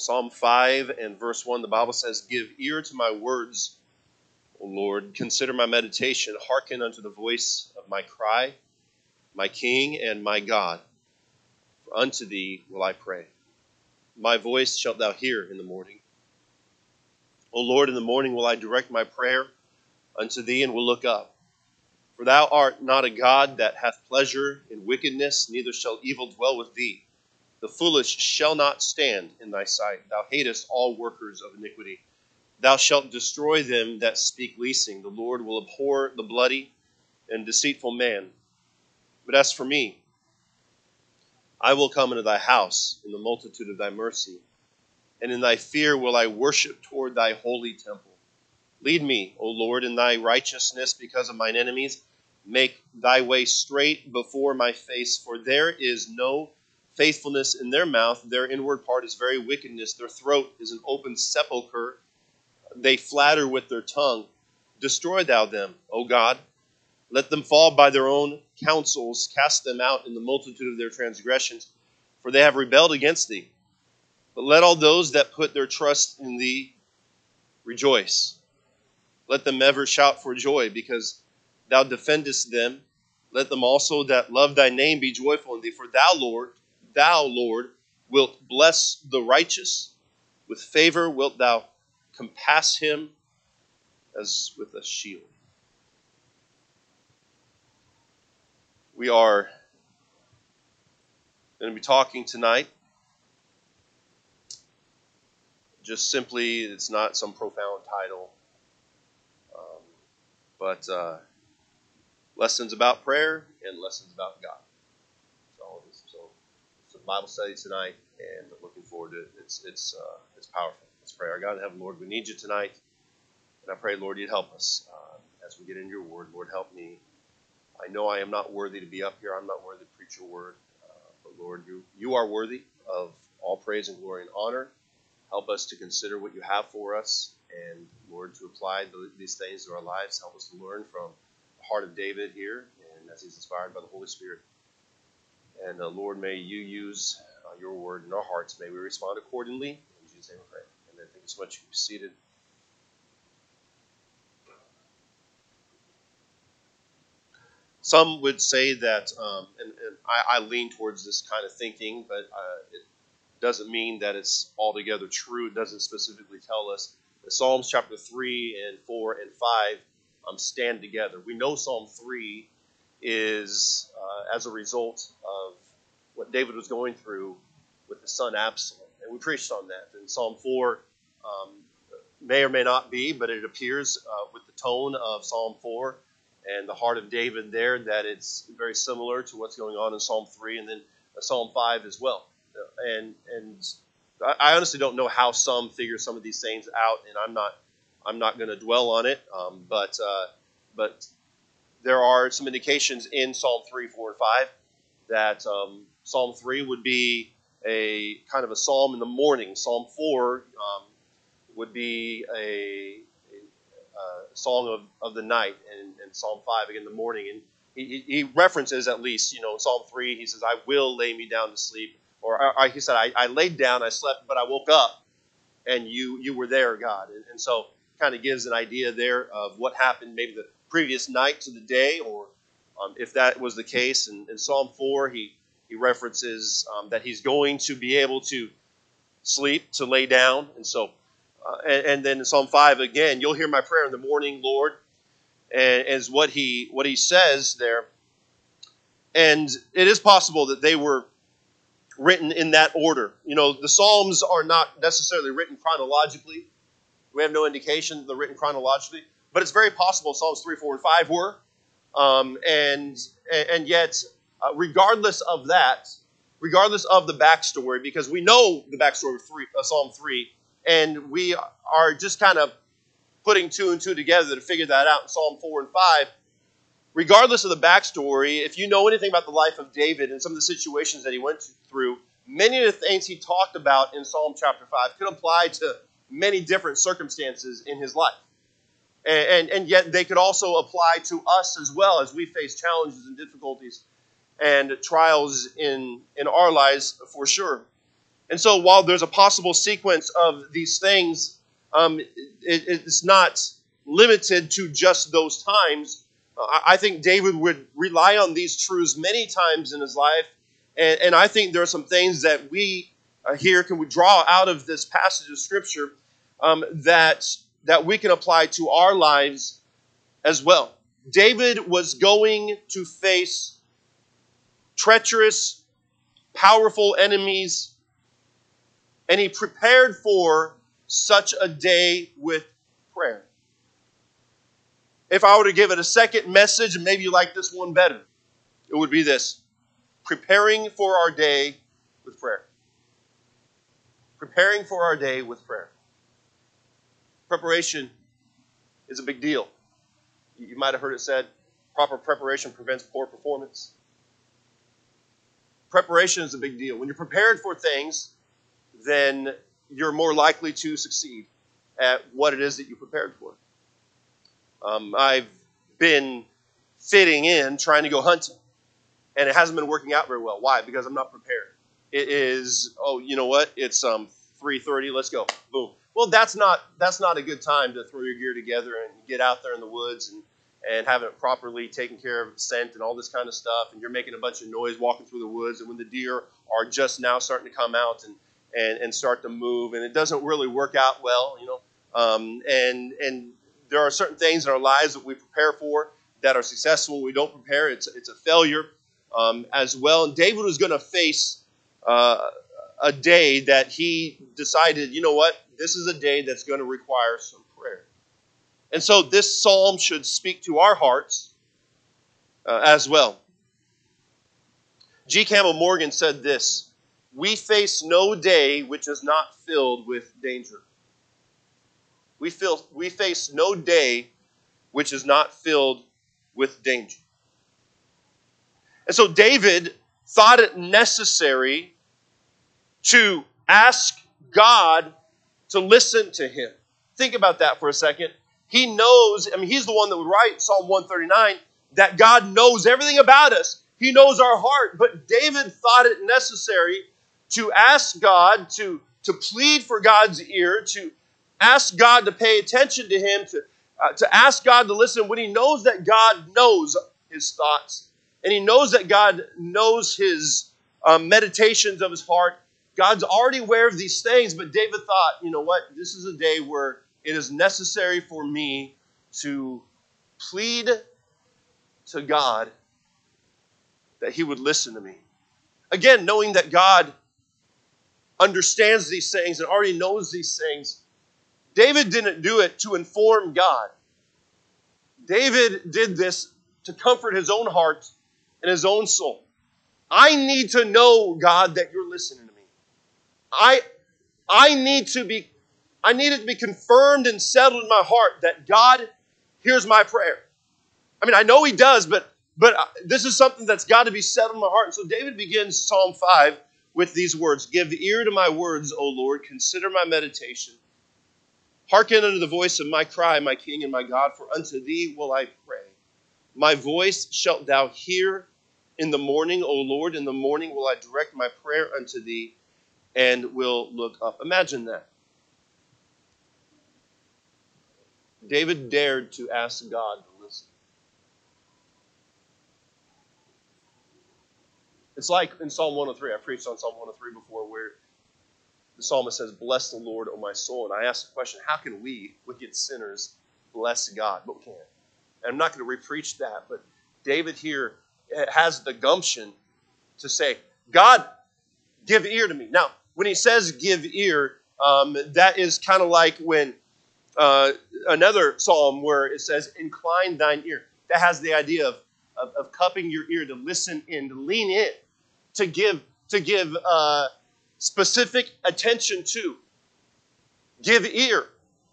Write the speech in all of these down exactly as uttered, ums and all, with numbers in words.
Psalm five and verse one, the Bible says, "Give ear to my words, O Lord. Consider my meditation. Hearken unto the voice of my cry, my King and my God. For unto thee will I pray. My voice shalt thou hear in the morning. O Lord, in the morning will I direct my prayer unto thee, and will look up. For thou art not a God that hath pleasure in wickedness, neither shall evil dwell with thee. The foolish shall not stand in thy sight. Thou hatest all workers of iniquity. Thou shalt destroy them that speak leasing. The Lord will abhor the bloody and deceitful man. But as for me, I will come into thy house in the multitude of thy mercy, and in thy fear will I worship toward thy holy temple. Lead me, O Lord, in thy righteousness because of mine enemies. Make thy way straight before my face, for there is no faithfulness in their mouth. Their inward part is very wickedness. Their throat is an open sepulchre. They flatter with their tongue. Destroy thou them, O God. Let them fall by their own counsels. Cast them out in the multitude of their transgressions, for they have rebelled against thee. But let all those that put their trust in thee rejoice. Let them ever shout for joy, because thou defendest them. Let them also that love thy name be joyful in thee. For thou, Lord, thou, Lord, wilt bless the righteous. With favor wilt thou compass him as with a shield." We are going to be talking tonight. Just simply, it's not some profound title, um, but uh, lessons about prayer and lessons about God. So, so it's a Bible study tonight, and looking forward to it. It's it's uh, it's powerful. Let's pray. Our God in heaven, Lord, we need you tonight, and I pray, Lord, you'd help us uh, as we get into your word. Lord, help me. I know I am not worthy to be up here. I'm not worthy to preach your word, uh, but Lord, you you are worthy of all praise and glory and honor. Help us to consider what you have for us, and Lord, to apply the, these things to our lives. Help us to learn from the heart of David here, and as he's inspired by the Holy Spirit. And uh, Lord, may you use uh, your word in our hearts. May we respond accordingly. In Jesus' name we pray. Amen. Thank you so much. You can be seated. Some would say that, um, and, and I, I lean towards this kind of thinking, but uh, it doesn't mean that it's altogether true. It doesn't specifically tell us. The Psalms chapter three and four and five um, stand together. We know Psalm three is uh, as a result of what David was going through with his son Absalom. And we preached on that. And Psalm four um, may or may not be, but it appears uh, with the tone of Psalm four and the heart of David there that it's very similar to what's going on in Psalm three and then Psalm five as well. And and I honestly don't know how some figure some of these things out, and I'm not I'm not going to dwell on it. Um, but uh, but there are some indications in Psalm three, four, and five that um, Psalm three would be a kind of a psalm in the morning. Psalm four um, would be a, a, a song of, of the night, and, and Psalm five again in the morning. And he, he references at least, you know, in Psalm three, he says, "I will lay me down to sleep." Or, or he said, I, I laid down, I slept, but I woke up, and you you were there, God. And, and so kind of gives an idea there of what happened maybe the previous night to the day, or um, if that was the case. In, in Psalm four, he, he references um, that he's going to be able to sleep, to lay down. And so, uh, and, and then in Psalm five, again, "You'll hear my prayer in the morning, Lord," and is what he what he says there. And it is possible that they were written in that order. You know, the Psalms are not necessarily written chronologically. We have no indication that they're written chronologically, but it's very possible Psalms three, four, and five were. Um, and and yet, uh, regardless of that, regardless of the backstory, because we know the backstory of three, uh, Psalm three, and we are just kind of putting two and two together to figure that out in Psalm four and five. Regardless of the backstory, if you know anything about the life of David and some of the situations that he went through, many of the things he talked about in Psalm chapter five could apply to many different circumstances in his life. And, and, and yet they could also apply to us as well as we face challenges and difficulties and trials in, in our lives for sure. And so while there's a possible sequence of these things, um, it, it's not limited to just those times. I, I think David would rely on these truths many times in his life. And, and I think there are some things that we uh, here can we draw out of this passage of Scripture um, that, that we can apply to our lives as well. David was going to face treacherous, powerful enemies, and he prepared for such a day with prayer. If I were to give it a second message, and maybe you like this one better, it would be this: preparing for our day with prayer. Preparing for our day with prayer. Preparation is a big deal. You might have heard it said, proper preparation prevents poor performance. Preparation is a big deal. When you're prepared for things, then you're more likely to succeed at what it is that you prepared for. Um, I've been fitting in trying to go hunting, and it hasn't been working out very well. Why? Because I'm not prepared. It is, oh, you know what? It's um three thirty. Let's go. Boom. Well, that's not that's not a good time to throw your gear together and get out there in the woods and, and have it properly taken care of, scent and all this kind of stuff. And you're making a bunch of noise walking through the woods, and when the deer are just now starting to come out and and, and start to move, and it doesn't really work out well, you know. Um, and and there are certain things in our lives that we prepare for that are successful. When we don't prepare, it's it's a failure um, as well. And David was going to face uh, a day that he decided, you know what, this is a day that's going to require some prayer. And so this psalm should speak to our hearts uh, as well. G. Campbell Morgan said this: we face no day which is not filled with danger. We feel we face no day which is not filled with danger. And so David thought it necessary to ask God to listen to him. Think about that for a second. He knows, I mean, he's the one that would write Psalm one thirty-nine, that God knows everything about us. He knows our heart. But David thought it necessary to ask God, to, to plead for God's ear, to ask God to pay attention to him, to, uh, to ask God to listen when he knows that God knows his thoughts. And he knows that God knows his um, meditations of his heart. God's already aware of these things, but David thought, you know what, this is a day where it is necessary for me to plead to God that he would listen to me. Again, knowing that God understands these things and already knows these things, David didn't do it to inform God. David did this to comfort his own heart and his own soul. I need to know, God, that you're listening to me. I, I need to be, I need it to be confirmed and settled in my heart that God hears my prayer. I mean, I know he does, but, but this is something that's got to be settled in my heart. And so David begins Psalm five with these words: give ear to my words, O Lord, consider my meditation. Hearken unto the voice of my cry, my King and my God, for unto thee will I pray. My voice shalt thou hear in the morning, O Lord. In the morning will I direct my prayer unto thee, and will look up. Imagine that. David dared to ask God to listen. It's like in Psalm one oh three. I preached on Psalm one oh three before, where the psalmist says, bless the Lord, O my soul. And I asked the question, how can we, wicked sinners, bless God? But we can't. And I'm not going to re-preach that, but David here has the gumption to say, God, give ear to me. Now, when he says give ear, um, that is kind of like when uh, another psalm where it says, incline thine ear. That has the idea of, of, of cupping your ear to listen in, to lean in, to give, to give uh, specific attention to. Give ear.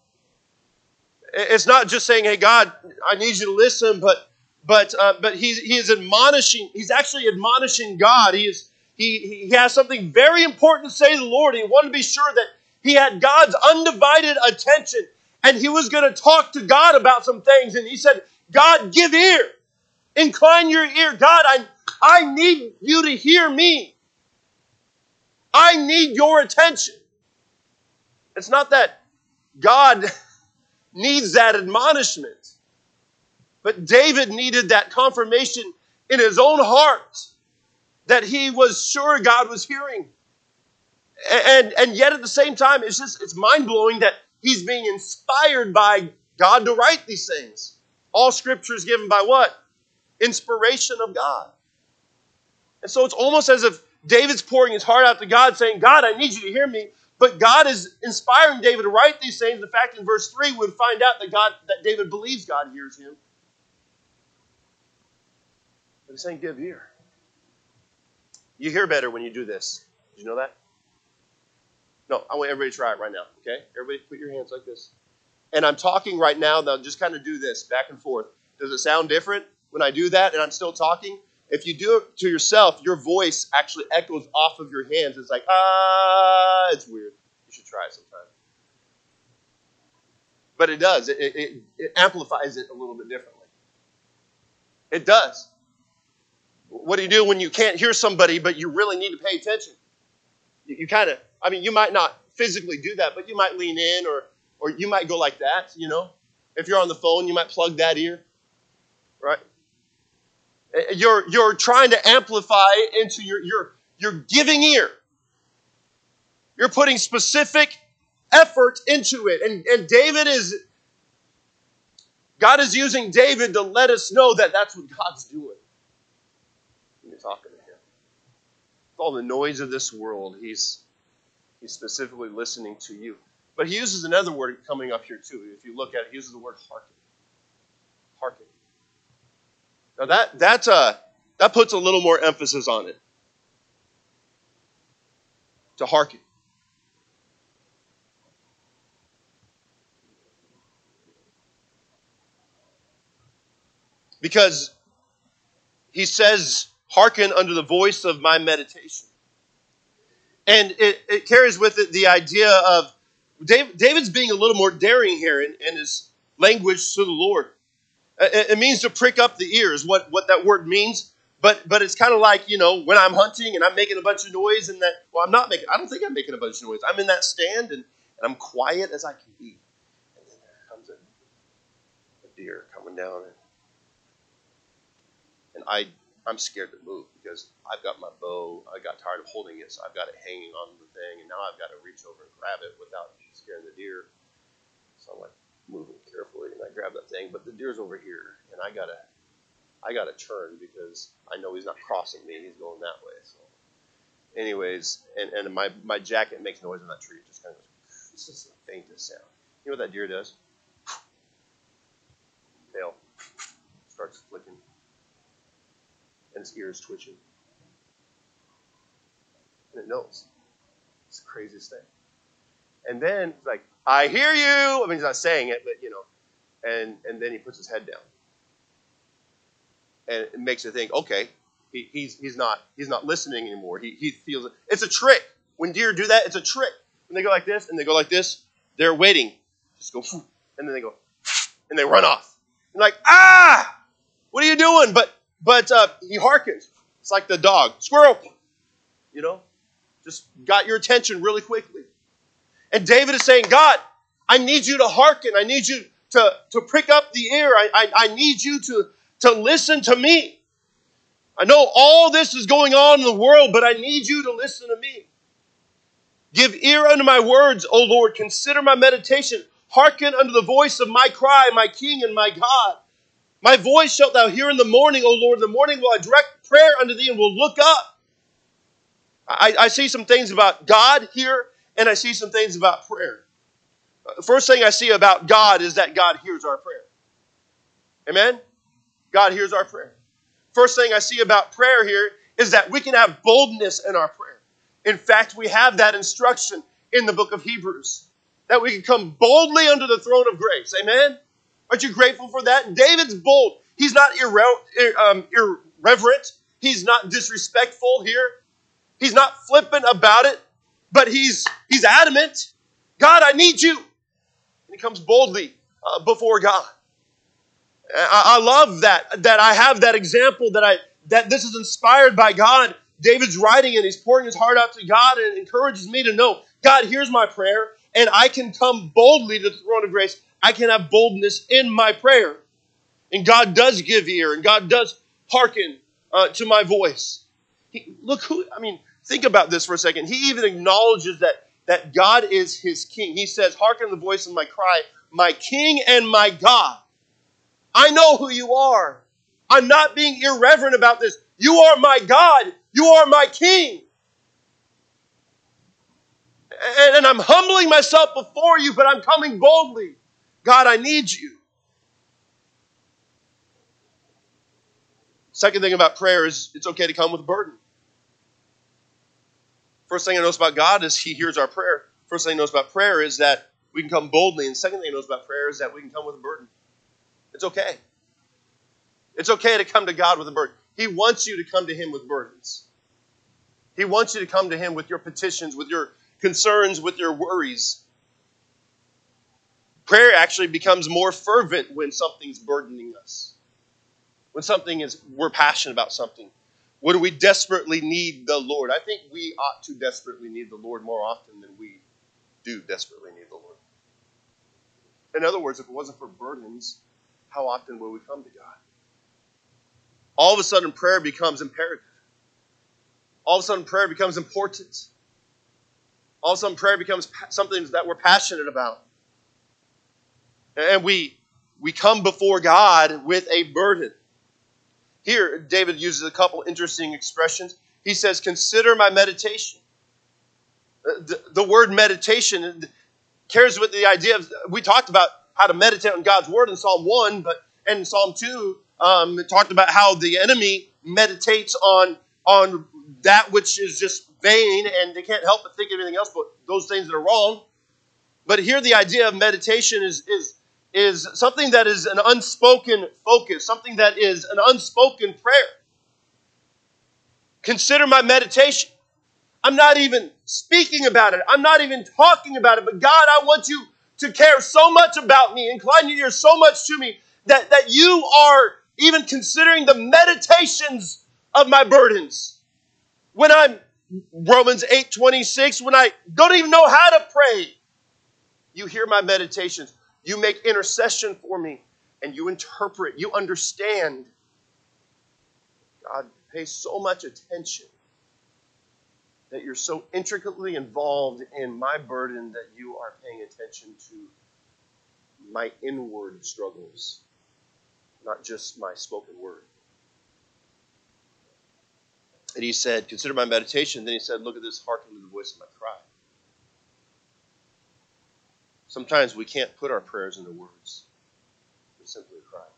It's not just saying, hey, God, I need you to listen, but but uh, but he's, he is admonishing, he's actually admonishing God. He is He, he has something very important to say to the Lord. He wanted to be sure that he had God's undivided attention. And he was going to talk to God about some things. And he said, God, give ear. Incline your ear. God, I, I need you to hear me. I need your attention. It's not that God needs that admonishment, but David needed that confirmation in his own heart that he was sure God was hearing. And, and yet at the same time, it's just, it's mind-blowing that he's being inspired by God to write these things. All scripture is given by what? Inspiration of God. And so it's almost as if David's pouring his heart out to God, saying, God, I need you to hear me. But God is inspiring David to write these things. The fact in verse three, we would find out that God, that David believes God hears him. But he's saying, give ear. You hear better when you do this. Did you know that? No, I want everybody to try it right now, okay? Everybody put your hands like this. And I'm talking right now, now just kind of do this back and forth. Does it sound different when I do that and I'm still talking? If you do it to yourself, your voice actually echoes off of your hands. It's like, ah, it's weird. You should try it sometime. But it does. It, it, it amplifies it a little bit differently. It does. What do you do when you can't hear somebody, but you really need to pay attention? You, you kind of, I mean, you might not physically do that, but you might lean in or or you might go like that, you know. If you're on the phone, you might plug that ear, right? You're you're trying to amplify into your your your giving ear. You're putting specific effort into it, and and David is God is using David to let us know that that's what God's doing. You're talking to him. With all the noise of this world, he's he's specifically listening to you. But he uses another word coming up here too. If you look at it, he uses the word hearken. Hearken. Now that that uh, that puts a little more emphasis on it. To hearken. Because he says, hearken unto the voice of my meditation. And it, it carries with it the idea of David, David's being a little more daring here in, in his language to the Lord. It, it means to prick up the ears, what, what that word means. But but it's kind of like, you know, when I'm hunting and I'm making a bunch of noise and that, well, I'm not making, I don't think I'm making a bunch of noise. I'm in that stand and, and I'm quiet as I can be. And then there comes a, a deer coming down and, and I, I'm scared to move because I've got my bow. I got tired of holding it, so I've got it hanging on the thing, and now I've got to reach over and grab it without scaring the deer. So I'm like moving carefully, and I grab that thing, but the deer's over here, and I gotta, I gotta turn because I know he's not crossing me; he's going that way. So, anyways, and, and my my jacket makes noise in that tree. It just kind of goes. It's just the faintest sound. You know what that deer does? Tail starts flicking. And its ears twitching. And it knows. It's the craziest thing. And then it's like, I hear you. I mean, he's not saying it, but, you know. And and then he puts his head down. And it makes you think, okay, he, he's he's not he's not listening anymore. He he feels it. It's a trick. When deer do that, it's a trick. When they go like this and they go like this, they're waiting. Just go, and then they go, and they run off. And like, ah! What are you doing? But But uh, he hearkens. It's like the dog. Squirrel. You know? Just got your attention really quickly. And David is saying, God, I need you to hearken. I need you to, to prick up the ear. I, I, I need you to, to listen to me. I know all this is going on in the world, but I need you to listen to me. Give ear unto my words, O Lord. Consider my meditation. Hearken unto the voice of my cry, my King and my God. My voice shalt thou hear in the morning, O Lord. In the morning will I direct prayer unto thee and will look up. I, I see some things about God here, and I see some things about prayer. The first thing I see about God is that God hears our prayer. Amen? God hears our prayer. First thing I see about prayer here is that we can have boldness in our prayer. In fact, we have that instruction in the book of Hebrews, that we can come boldly under the throne of grace. Amen? Aren't you grateful for that? David's bold. He's not irre- um, irreverent. He's not disrespectful here. He's not flippant about it, but he's he's adamant. God, I need you. And he comes boldly uh, before God. I, I love that, that I have that example, that I that this is inspired by God, David's writing and he's pouring his heart out to God, and it encourages me to know, God, here's my prayer, and I can come boldly to the throne of grace. I can have boldness in my prayer. And God does give ear, and God does hearken uh, to my voice. He, look who, I mean, think about this for a second. He even acknowledges that, that God is his king. He says, hearken the voice of my cry, my king and my God. I know who you are. I'm not being irreverent about this. You are my God. You are my king. And, and I'm humbling myself before you, but I'm coming boldly. God, I need you. Second thing about prayer is it's okay to come with a burden. First thing I notice about God is he hears our prayer. First thing I notice about prayer is that we can come boldly. And second thing I notice about prayer is that we can come with a burden. It's okay. It's okay to come to God with a burden. He wants you to come to him with burdens. He wants you to come to him with your petitions, with your concerns, with your worries. Prayer actually becomes more fervent when something's burdening us. When something is, we're passionate about something. When we desperately need the Lord. I think we ought to desperately need the Lord more often than we do desperately need the Lord. In other words, if it wasn't for burdens, how often will we come to God? All of a sudden, prayer becomes imperative. All of a sudden, prayer becomes important. All of a sudden, prayer becomes something that we're passionate about. And we, we come before God with a burden. Here, David uses a couple interesting expressions. He says, consider my meditation. The, the word meditation carries with the idea of, we talked about how to meditate on God's word in Psalm one, but and in Psalm two, um, it talked about how the enemy meditates on, on that which is just vain, and they can't help but think of anything else but those things that are wrong. But here the idea of meditation is, is, is something that is an unspoken focus, something that is an unspoken prayer. Consider my meditation. I'm not even speaking about it. I'm not even talking about it. But God, I want you to care so much about me, incline your ear so much to me, that, that you are even considering the meditations of my burdens. When I'm, Romans eight twenty-six, when I don't even know how to pray, you hear my meditations. You make intercession for me, and you interpret, you understand. God, pay so much attention that you're so intricately involved in my burden that you are paying attention to my inward struggles, not just my spoken word. And he said, consider my meditation. Then he said, look at this, hearken to the voice of my cry. Sometimes we can't put our prayers into words. They're simply a cry.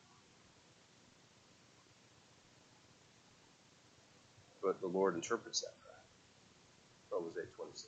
But the Lord interprets that cry. Romans eight twenty-six.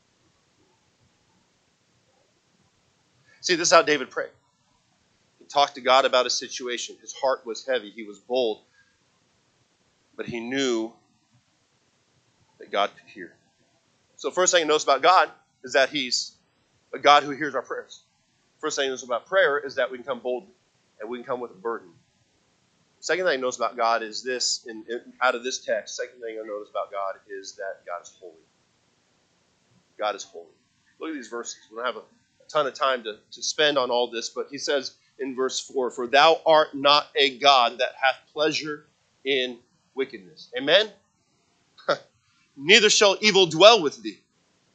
See, this is how David prayed. He talked to God about a situation. His heart was heavy. He was bold. But he knew that God could hear. So first thing you notice about God is that he's a God who hears our prayers. First thing you notice about prayer is that we can come boldly and we can come with a burden. Second thing I notice about God is this, in, in, out of this text, second thing I notice about God is that God is holy. God is holy. Look at these verses. We don't have a, a ton of time to, to spend on all this, but he says in verse four, for thou art not a God that hath pleasure in wickedness. Amen? Neither shall evil dwell with thee.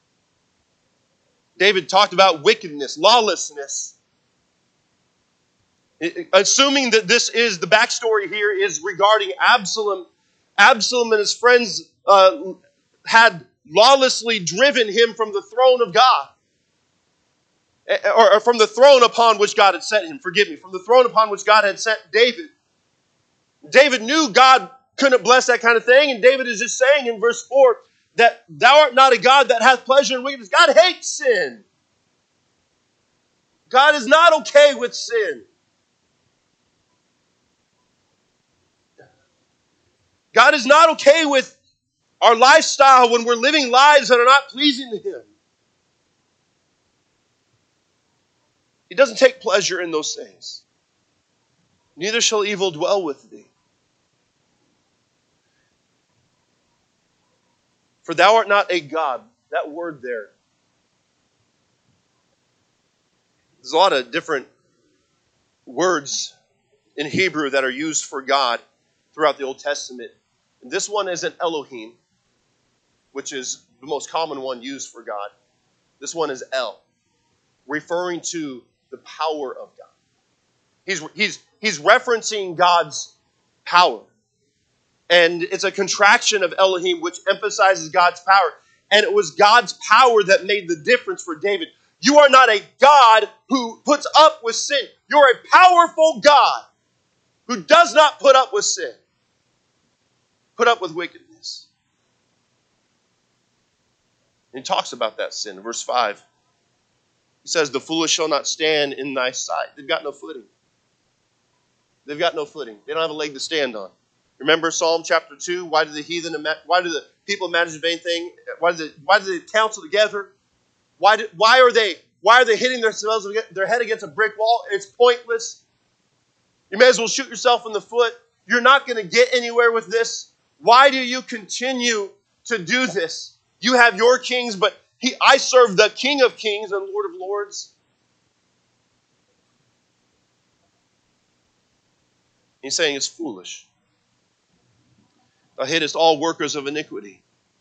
David talked about wickedness, lawlessness. Assuming that this is, the backstory here is regarding Absalom. Absalom and his friends uh, had lawlessly driven him from the throne of God. Or, or from the throne upon which God had set him. Forgive me. From the throne upon which God had set David. David knew God couldn't bless that kind of thing. And David is just saying in verse four that thou art not a God that hath pleasure in wickedness. God hates sin. God is not okay with sin. God is not okay with our lifestyle when we're living lives that are not pleasing to him. He doesn't take pleasure in those things. Neither shall evil dwell with thee. For thou art not a God. That word there. There's a lot of different words in Hebrew that are used for God throughout the Old Testament. And this one isn't Elohim, which is the most common one used for God. This one is El, referring to the power of God. He's, he's, he's referencing God's power. And it's a contraction of Elohim, which emphasizes God's power. And it was God's power that made the difference for David. You are not a God who puts up with sin. You're a powerful God who does not put up with sin. Put up with wickedness. And he talks about that sin. Verse five. He says, the foolish shall not stand in thy sight. They've got no footing. They've got no footing. They don't have a leg to stand on. Remember Psalm chapter two? Why do the heathen, why do the people imagine vain thing? Why do they, why do they counsel together? Why, do, why are they why are they hitting themselves their head against a brick wall? It's pointless. You may as well shoot yourself in the foot. You're not going to get anywhere with this. Why do you continue to do this? You have your kings, but he, I serve the King of kings and Lord of lords. He's saying it's foolish. Thou hatest all workers of iniquity.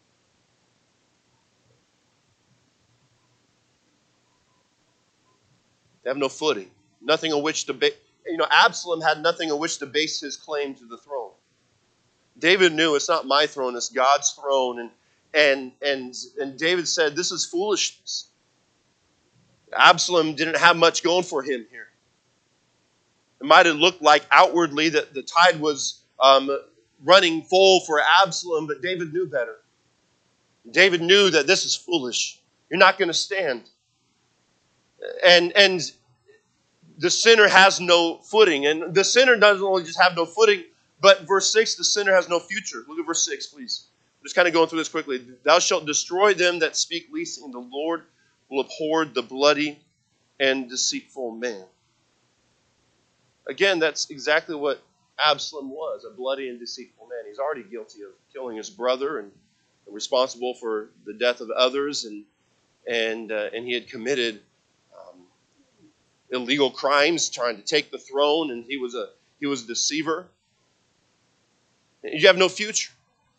They have no footing, nothing on which to base. You know, Absalom had nothing on which to base his claim to the throne. David knew it's not my throne, it's God's throne. And, and, and, and David said, this is foolishness. Absalom didn't have much going for him here. It might have looked like outwardly that the tide was um, running full for Absalom, but David knew better. David knew that this is foolish. You're not going to stand. And, and the sinner has no footing. And the sinner doesn't only just have no footing, but verse six, the sinner has no future. Look at verse six, please. I'm just kind of going through this quickly. Thou shalt destroy them that speak leasing. The Lord will abhor the bloody and deceitful man. Again, that's exactly what Absalom was, a bloody and deceitful man. He's already guilty of killing his brother and responsible for the death of others, and and uh, and he had committed um, illegal crimes, trying to take the throne, and he was a he was a deceiver. You have no future.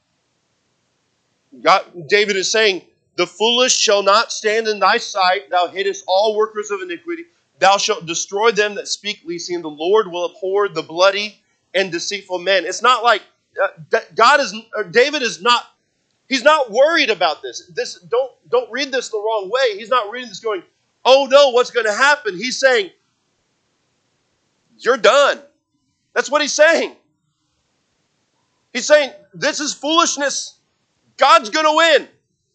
God, David is saying, the foolish shall not stand in thy sight. Thou hatest all workers of iniquity. Thou shalt destroy them that speak leasing. The Lord will abhor the bloody and deceitful men. It's not like uh, God is, or David is not, he's not worried about this. This don't, don't read this the wrong way. He's not reading this going, oh no, what's going to happen? He's saying, you're done. That's what he's saying. He's saying, this is foolishness. God's going to win.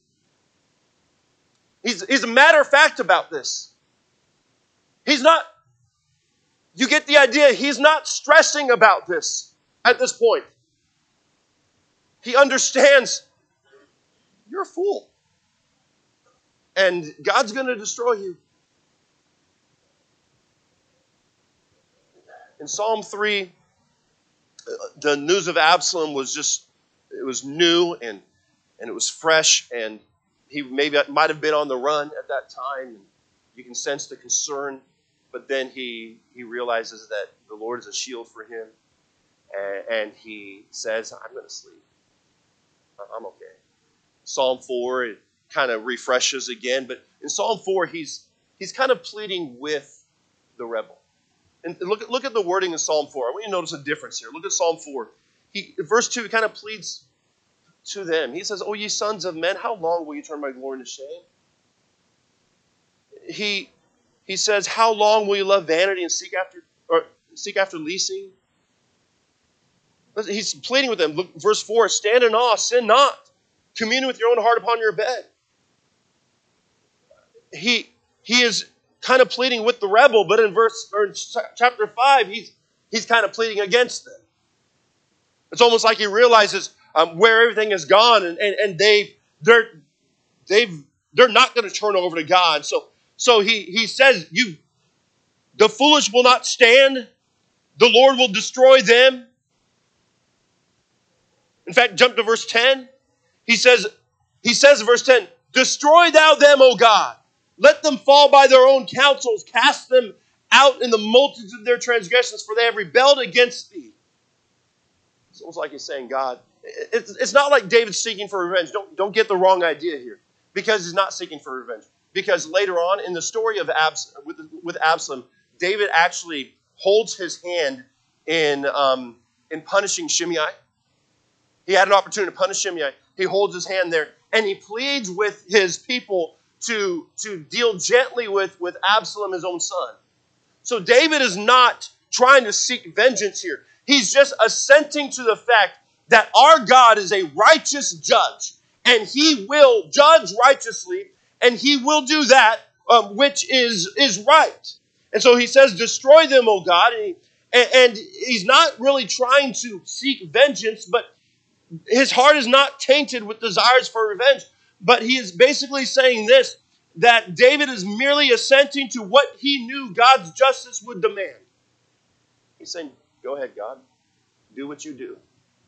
He's, he's a matter of fact about this. He's not, you get the idea, he's not stressing about this at this point. He understands, you're a fool. And God's going to destroy you. In Psalm three, the news of Absalom was just, it was new and, and it was fresh, and he maybe might have been on the run at that time. And you can sense the concern, but then he, he realizes that the Lord is a shield for him, and, and he says, I'm going to sleep. I'm okay. Psalm four, it kind of refreshes again, but in Psalm four, he's he's kind of pleading with the rebel. And look at, look at the wording in Psalm four. I want you to notice a difference here. Look at Psalm four. He, verse two, he kind of pleads to them. He says, O ye sons of men, how long will you turn my glory into shame? He, he says, how long will you love vanity and seek after or seek after leasing? He's pleading with them. Look, verse four, stand in awe, sin not. Commune with your own heart upon your bed. He, he is kind of pleading with the rebel, but in verse or in chapter five, he's he's kind of pleading against them. It's almost like he realizes um, where everything has gone, and, and, and they they're they've they're not going to turn over to God. So so he he says, you the foolish will not stand, the Lord will destroy them. In fact, jump to verse ten. He says, He says in verse ten, destroy thou them, O God. Let them fall by their own counsels. Cast them out in the multitude of their transgressions, for they have rebelled against thee. It's almost like he's saying, God, it's, it's not like David's seeking for revenge. Don't, don't get the wrong idea here. Because he's not seeking for revenge. Because later on in the story of Abs- with, with Absalom, David actually holds his hand in, um, in punishing Shimei. He had an opportunity to punish Shimei. He holds his hand there, and he pleads with his people to, to deal gently with, with Absalom, his own son. So David is not trying to seek vengeance here. He's just assenting to the fact that our God is a righteous judge, and he will judge righteously, and he will do that um, which is, is right. And so he says, destroy them, O God. And, he, and, and he's not really trying to seek vengeance, but his heart is not tainted with desires for revenge. But he is basically saying this, that David is merely assenting to what he knew God's justice would demand. He's saying, go ahead, God. Do what you do.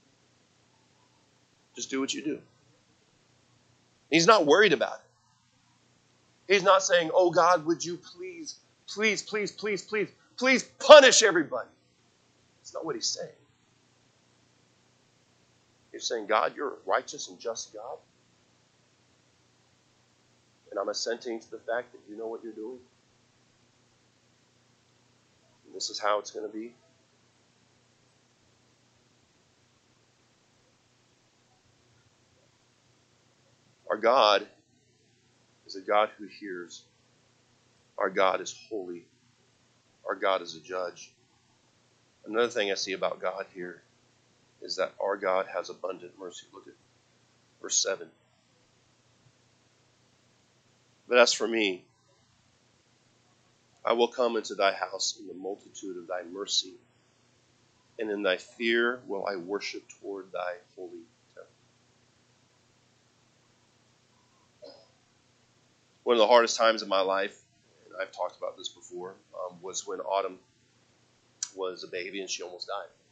Just do what you do. He's not worried about it. He's not saying, oh God, would you please, please, please, please, please, please punish everybody. That's not what he's saying. He's saying, God, you're a righteous and just God. And I'm assenting to the fact that you know what you're doing. And this is how it's going to be. Our God is a God who hears. Our God is holy. Our God is a judge. Another thing I see about God here is that our God has abundant mercy. Look at verse seven. But as for me, I will come into thy house in the multitude of thy mercy, and in thy fear will I worship toward thy holy temple. One of the hardest times in my life, and I've talked about this before, um, was when Autumn was a baby and she almost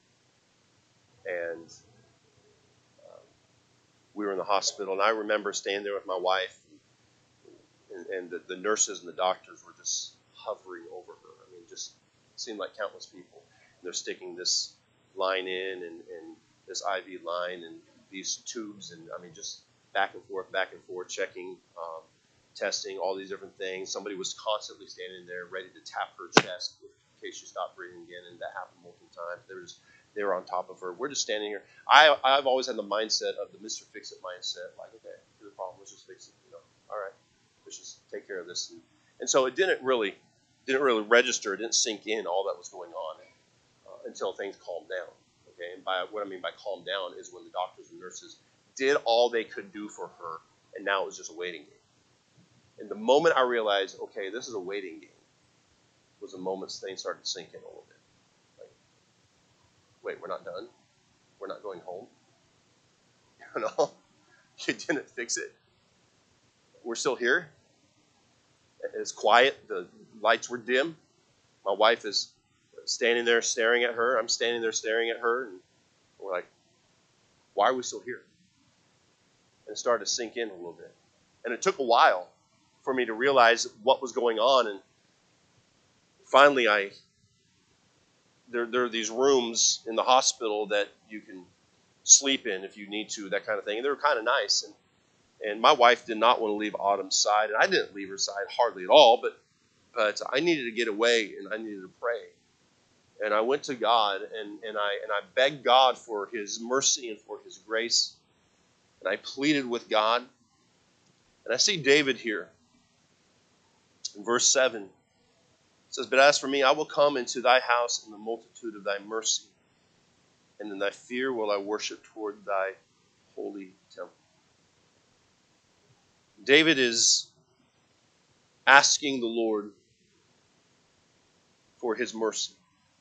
died. And um, we were in the hospital, and I remember staying there with my wife, and, and the, the nurses and the doctors were just hovering over her. I mean, just seemed like countless people. And they're sticking this line in and, and this I V line and these tubes, and I mean, just back and forth, back and forth, checking, um, testing, all these different things. Somebody was constantly standing there ready to tap her chest in case she stopped breathing again, and that happened multiple times. There was, they were on top of her. We're just standing here. I, I've always had the mindset of the Mister Fix-It mindset, like, okay, here's the problem, let's just fix it, you know, all right, let's just take care of this. And, and so it didn't really, didn't really register, it didn't sink in all that was going on uh, until things calmed down. Okay, and by what I mean by calm down is when the doctors and nurses did all they could do for her, and now it was just a waiting game. And the moment I realized, okay, this is a waiting game, was the moment things started to sink in a little bit. Like, wait, we're not done? We're not going home? You know, you didn't fix it. We're still here. It's quiet. The lights were dim. My wife is standing there staring at her. I'm standing there staring at her. And we're like, why are we still here? And it started to sink in a little bit. And it took a while for me to realize what was going on. And finally, I there, there are these rooms in the hospital that you can sleep in if you need to, that kind of thing. And they were kind of nice. And and my wife did not want to leave Autumn's side. And I didn't leave her side hardly at all. But, but I needed to get away, and I needed to pray. And I went to God, and, and, I, and I begged God for his mercy and for his grace. And I pleaded with God. And I see David here. In verse seven, it says, but as for me, I will come into thy house in the multitude of thy mercy, and in thy fear will I worship toward thy holy temple. David is asking the Lord for his mercy.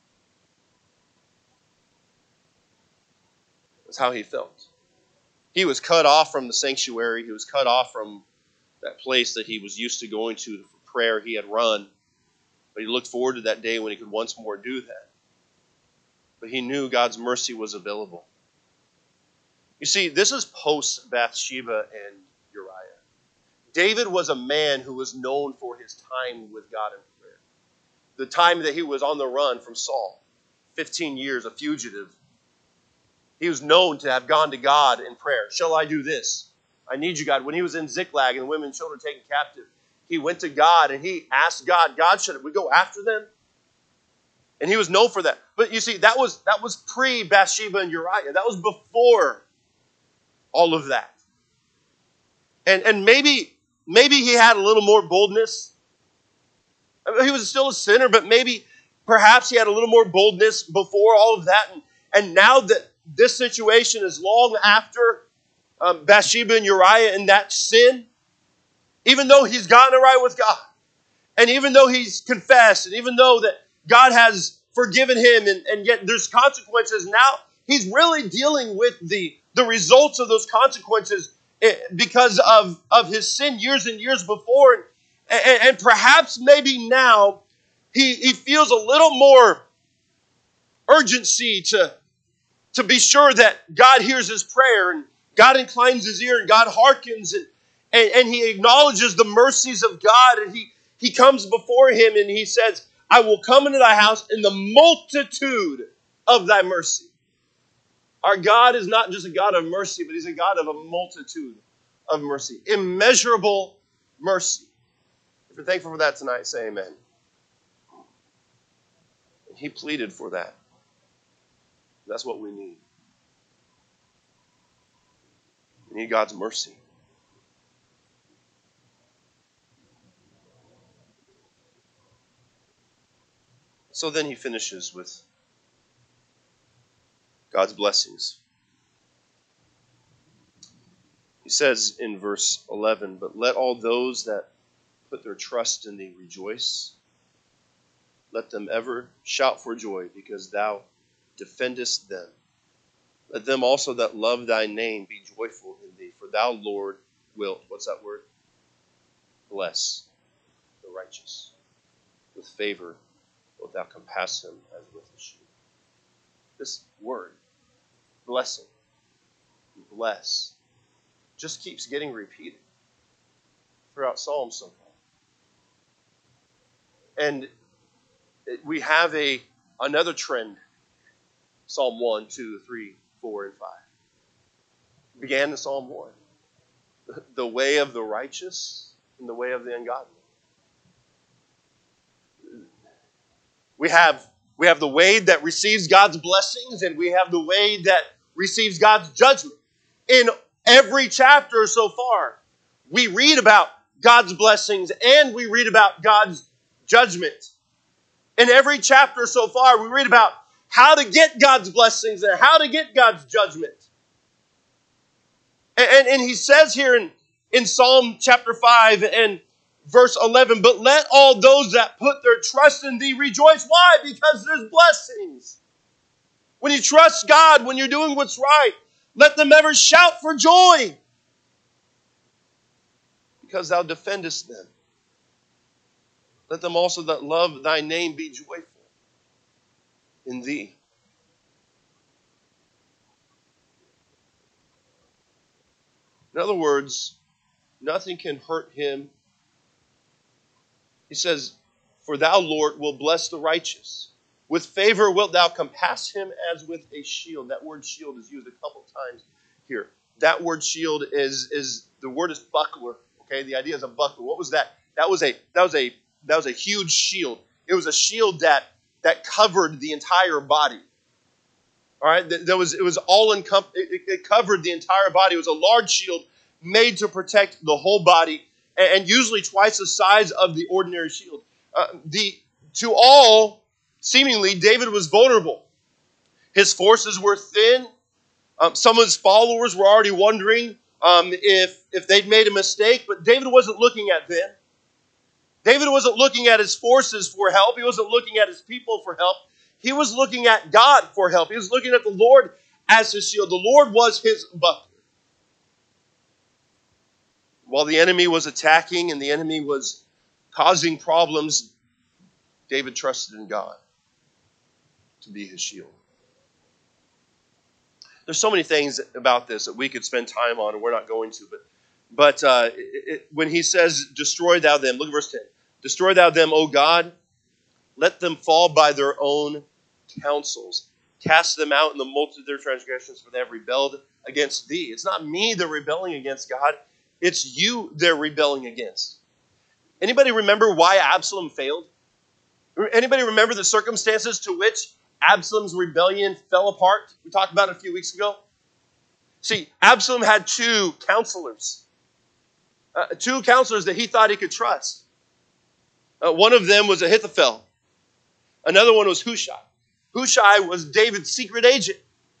That's how he felt. He was cut off from the sanctuary. He was cut off from that place that he was used to going to for prayer. He had run. But he looked forward to that day when he could once more do that. But he knew God's mercy was available. You see, this is post Bathsheba and David was a man who was known for his time with God in prayer. The time that he was on the run from Saul, fifteen years, a fugitive. He was known to have gone to God in prayer. Shall I do this? I need you, God. When he was in Ziklag and women and children taken captive, he went to God and he asked God, God, should we go after them? And he was known for that. But you see, that was that was pre-Bathsheba and Uriah. That was before all of that. And and maybe maybe he had a little more boldness. I mean, he was still a sinner, but maybe perhaps he had a little more boldness before all of that. And, and now that this situation is long after um, Bathsheba and Uriah and that sin, even though he's gotten it right with God, and even though he's confessed, and even though that God has forgiven him, and, and yet there's consequences now, he's really dealing with the, the results of those consequences because of, of his sin years and years before. And, and, and perhaps maybe now he, he feels a little more urgency to, to be sure that God hears his prayer, and God inclines his ear, and God hearkens, and, and, and he acknowledges the mercies of God, and he, he comes before him and he says, I will come into thy house in the multitude of thy mercy. Our God is not just a God of mercy, but he's a God of a multitude of mercy. Immeasurable mercy. If you're thankful for that tonight, say amen. He pleaded for that. That's what we need. We need God's mercy. So then he finishes with God's blessings. He says in verse eleven, but let all those that put their trust in thee rejoice. Let them ever shout for joy, because thou defendest them. Let them also that love thy name be joyful in thee, for thou, Lord, wilt, what's that word? Bless the righteous. With favor wilt thou compass him as with a shield. This word, blessing, bless, just keeps getting repeated throughout Psalms so far. And we have a another trend. Psalm one, two, three, four, and five. Began in Psalm one. The way of the righteous and the way of the ungodly. We have, we have the way that receives God's blessings, and we have the way that receives God's judgment. In every chapter so far, we read about God's blessings and we read about God's judgment. In every chapter so far, we read about how to get God's blessings and how to get God's judgment. And, and, and he says here in, in Psalm chapter five and verse eleven, but let all those that put their trust in thee rejoice. Why? Because there's blessings. When you trust God, when you're doing what's right, let them ever shout for joy, because thou defendest them. Let them also that love thy name be joyful in thee. In other words, nothing can hurt him. He says, for thou, Lord, will bless the righteous. With favor wilt thou compass him as with a shield. That word shield is used a couple times here. That word shield is, is the word is buckler. Okay, the idea is a buckler. What was that? That was a that was a that was a huge shield. It was a shield that that covered the entire body. All right, there was it was all encom- it, it covered the entire body. It was a large shield made to protect the whole body, and, and usually twice the size of the ordinary shield. Uh, the to all seemingly David was vulnerable. His forces were thin. Um, some of his followers were already wondering um, if if they'd made a mistake, but David wasn't looking at them. David wasn't looking at his forces for help. He wasn't looking at his people for help. He was looking at God for help. He was looking at the Lord as his shield. The Lord was his buckler. While the enemy was attacking and the enemy was causing problems, David trusted in God to be his shield. There's so many things about this that we could spend time on, and we're not going to, but But uh, it, it, when he says, destroy thou them, look at verse ten. Destroy thou them, O God, let them fall by their own counsels. Cast them out in the multitude of their transgressions, for they have rebelled against thee. It's not me they're rebelling against, God. It's you they're rebelling against. Anybody remember why Absalom failed? Anybody remember the circumstances to which Absalom's rebellion fell apart? We talked about it a few weeks ago. See, Absalom had two counselors. Uh, two counselors that he thought he could trust. Uh, one of them was Ahithophel. Another one was Hushai. Hushai was David's secret agent.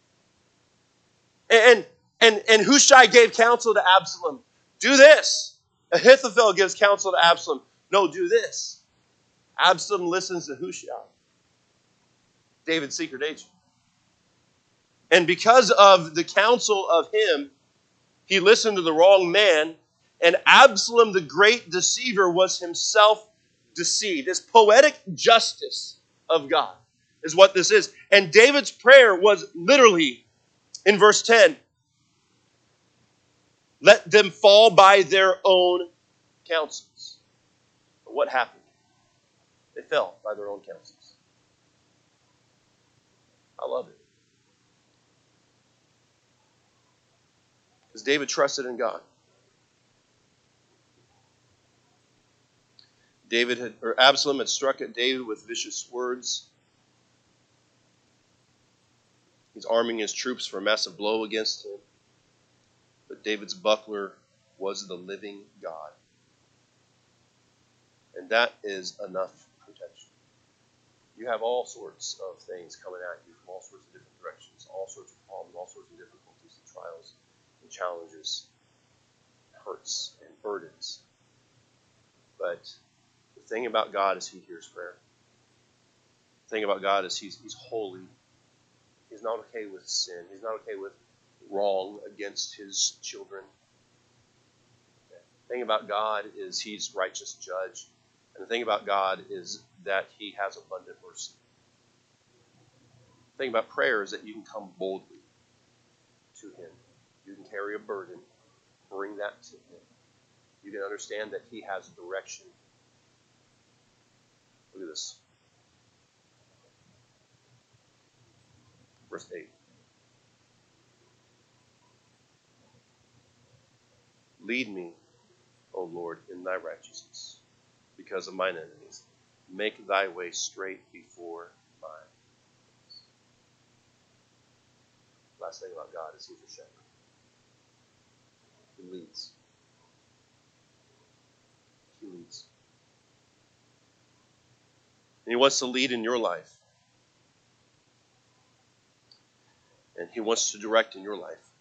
And, and, and Hushai gave counsel to Absalom. Do this. Ahithophel gives counsel to Absalom. No, do this. Absalom listens to Hushai, David's secret agent. And because of the counsel of him, he listened to the wrong man, and Absalom, the great deceiver, was himself deceived. This poetic justice of God is what this is. And David's prayer was literally, in verse ten, let them fall by their own counsels. But what happened? They fell by their own counsels. I love it. Because David trusted in God. David had, or Absalom had struck at David with vicious words. He's arming his troops for a massive blow against him. But David's buckler was the living God. And that is enough protection. You have all sorts of things coming at you from all sorts of different directions, all sorts of problems, all sorts of difficulties and trials and challenges, hurts and burdens. But the thing about God is he hears prayer. The thing about God is he's, he's holy. He's not okay with sin. He's not okay with wrong against his children. The thing about God is he's righteous judge. And the thing about God is that he has abundant mercy. The thing about prayer is that you can come boldly to him. You can carry a burden, bring that to him. You can understand that he has direction. Look at this. Verse eight. Lead me, O Lord, in thy righteousness, because of mine enemies. Make thy way straight before my eyes. Last thing about God is he's a shepherd. He leads. He leads. And he wants to lead in your life. And he wants to direct in your life.